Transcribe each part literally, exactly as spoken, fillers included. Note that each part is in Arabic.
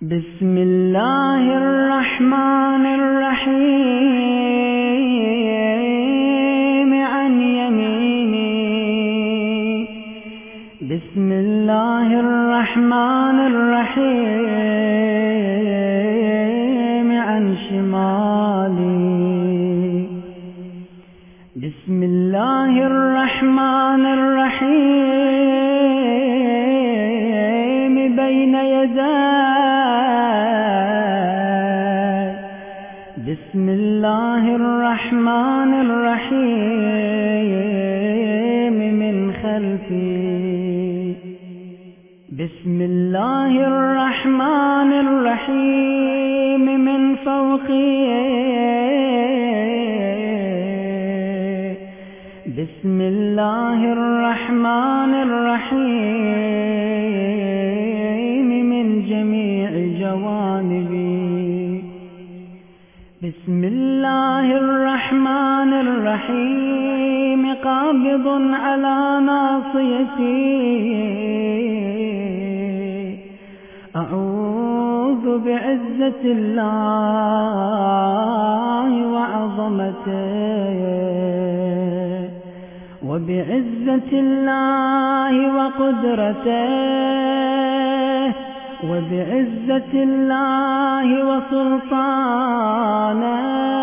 بسم الله الرحمن الرحيم عن يميني. بسم الله الرحمن الرحيم عن شمالي. بسم الله الرحمن الرحيم بين يدي. بسم الله الرحمن الرحيم من خلفي. بسم الله الرحمن الرحيم من فوقي. بسم الله الرحمن الرحيم من جميع جوانبي. بسم الله الرحمن الرحيم قابض على ناصيتي. أعوذ بعزة الله وعظمته وبعزة الله وقدرته وبعزة الله وسلطانه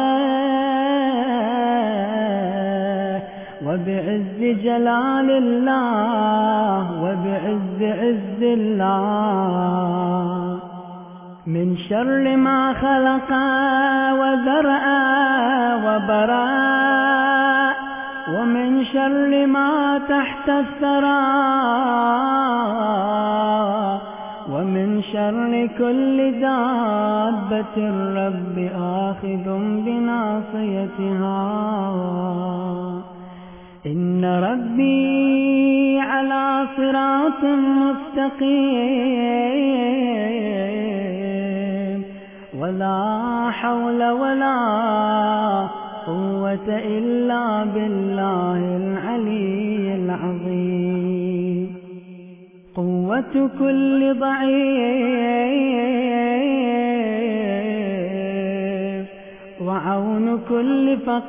وبعز جلال الله وبعز عز الله من شر ما خلق وذرأ وبراء ومن شر ما تحت الثرى ومن شر كل دابة الرب آخذ بناصيتها. إن ربي على صراط مستقيم ولا حول ولا قوة إلا بالله العلي العظيم. قوة كل ضعيف وعون كل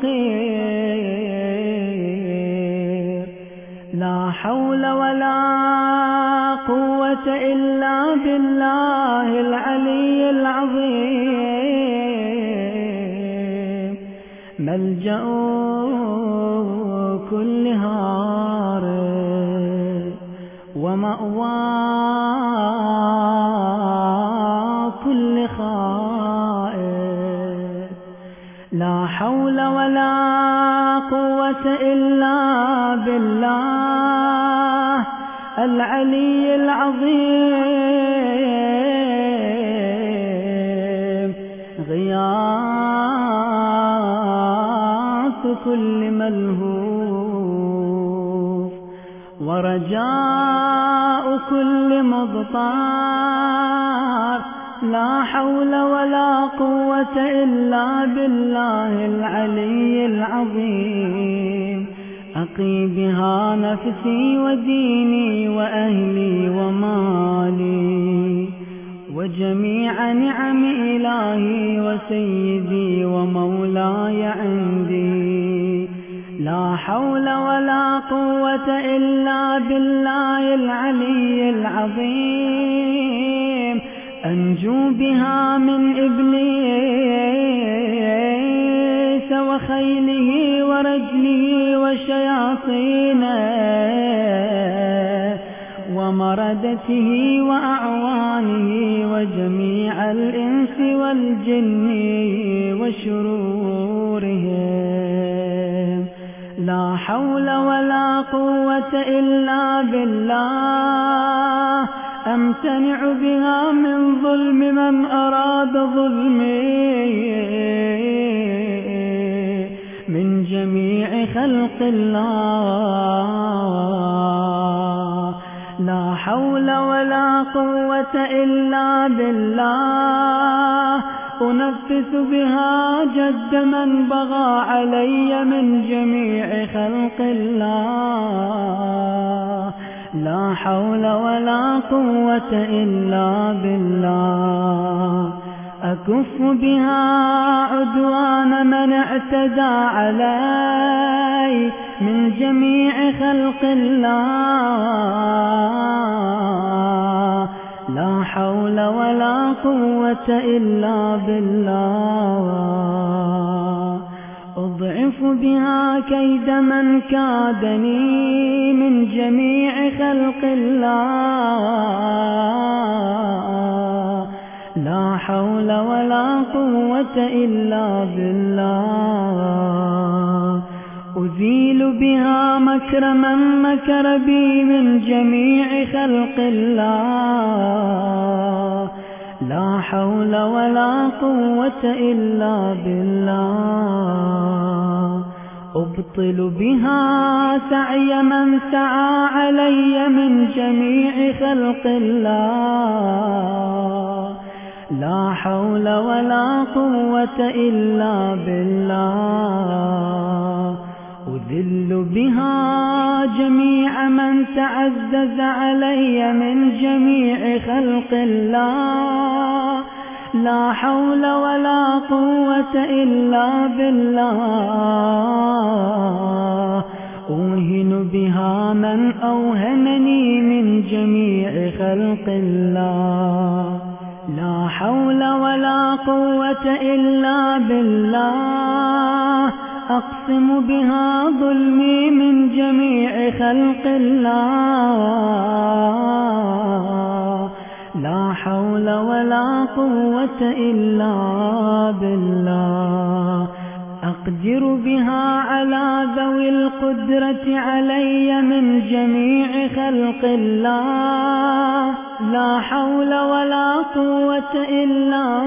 فقير. لا حول ولا قوة إلا بالله العلي العظيم. ملجأ كل هارب ومأوى كل خائف. لا حول ولا قوة إلا بالله العلي العظيم. غياث كل ملهوف ورجاء كل مضطر. لا حول ولا قوة إلا بالله العلي العظيم. أقي بها نفسي وديني وأهلي ومالي وجميع نعم إلهي وسيدي ومولاي عندي. لا حول ولا قوة إلا بالله العلي العظيم. أنجو بها من إبليس وخيله ورجله وشياطينه ومردته وأعوانه وجميع الإنس والجن وشرورهم. لا حول ولا قوة إلا بالله. أمتنع بها من ظلم من أراد ظلمي من جميع خلق الله. لا حول ولا قوة إلا بالله. أنفس بها جد من بغى علي من جميع خلق الله. لا حول ولا قوة إلا بالله. وأكف بها عدوان من اعتدى علي من جميع خلق الله. لا حول ولا قوة إلا بالله. أضعف بها كيد من كادني من جميع خلق الله. لا حول ولا قوة إلا بالله. أزيل بها مكر من مكر بي من جميع خلق الله. لا حول ولا قوة إلا بالله. أبطل بها سعي من سعى علي من جميع خلق الله. لا حول ولا قوة إلا بالله. أذل بها جميع من تعزز علي من جميع خلق الله. لا حول ولا قوة إلا بالله. أوهن بها من أوهنني من جميع خلق الله. لا حول ولا قوة إلا بالله. أقسم بها ظلمي من جميع خلق الله. لا حول ولا قوة إلا بالله. أقدر بها على ذوي القدرة علي من جميع خلق الله. لا حول ولا قوة إلا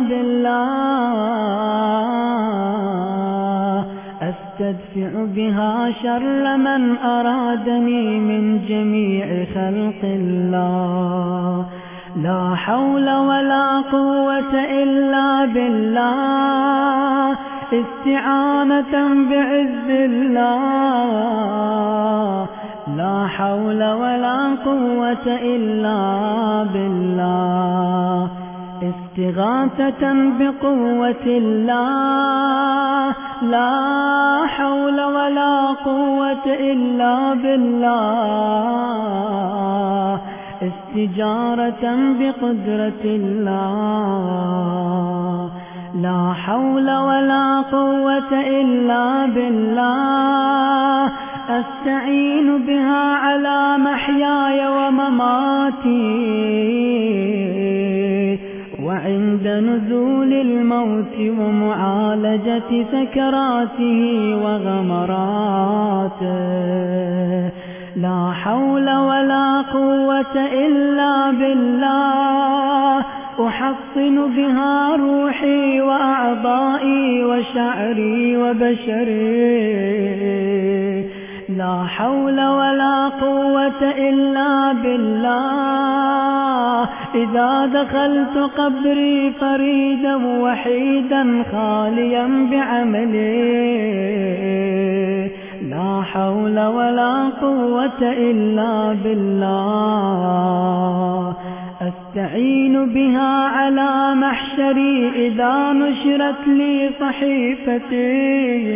بالله. أستدفع بها شر من أرادني من جميع خلق الله. لا حول ولا قوة إلا بالله. استعانة بعز الله. لا حول ولا قوة إلا بالله. استغاثة بقوة الله. لا حول ولا قوة إلا بالله. استجارة بقدرة الله. لا حول ولا قوة إلا بالله. أستعين بها على محياي ومماتي وعند نزول الموت ومعالجة سكراته وغمراته. لا حول ولا قوة إلا بالله. أحصن بها روحي وأعضائي وشعري وبشري. لا حول ولا قوة إلا بالله. إذا دخلت قبري فريدا وحيدا خاليا بعملي. لا حول ولا قوة إلا بالله. أستعين بها على محشري إذا نشرت لي صحيفتي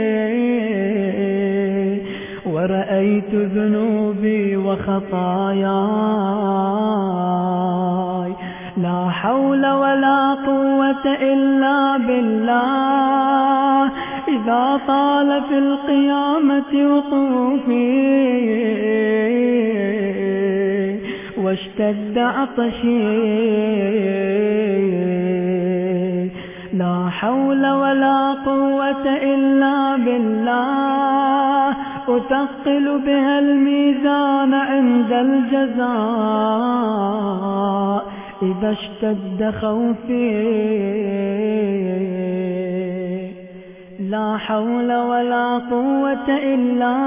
ورأيت ذنوبي وخطاياي. لا حول ولا قوة إلا بالله. إذا طال في القيامة وقوفي واشتد عطشي. لا حول ولا قوة إلا بالله. أثقل بها الميزان عند الجزاء إذا اشتد خوفي. لا حول ولا قوة إلا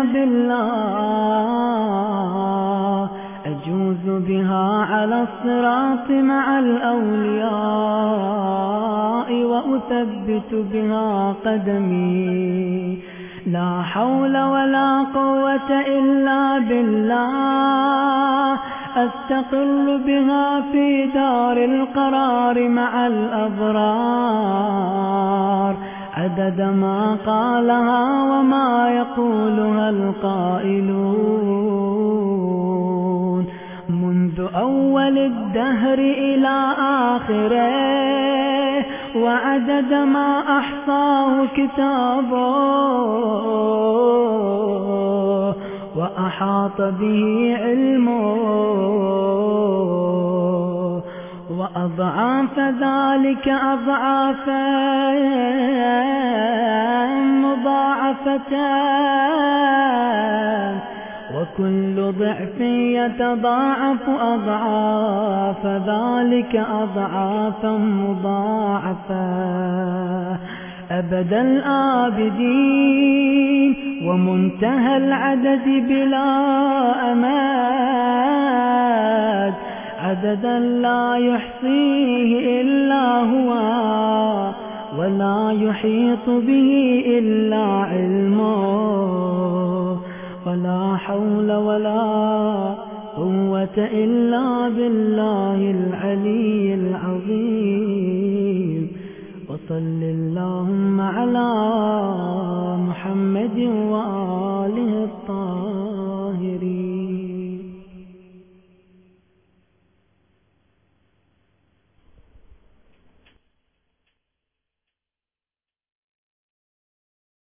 بالله. أجوز بها على الصراط مع الأولياء وأثبت بها قدمي. لا حول ولا قوة إلا بالله. أستقل بها في دار القرار مع الأبرار، عدد ما قالها وما يقولها القائلون، منذ أول الدهر إلى آخره، وعدد ما أحصاه كتابه وأحاط به علمه، وأضعاف ذلك أضعافا مضاعفة، وكل ضعف يتضاعف أضعاف ذلك أضعافا مضاعفة، أبد الآبدين ومنتهى العدد بلا أمد، عددا لا يحصيه إلا هو ولا يحيط به إلا علمه، ولا حول ولا قوة إلا بالله العلي العظيم. وصل اللهم على محمد وآله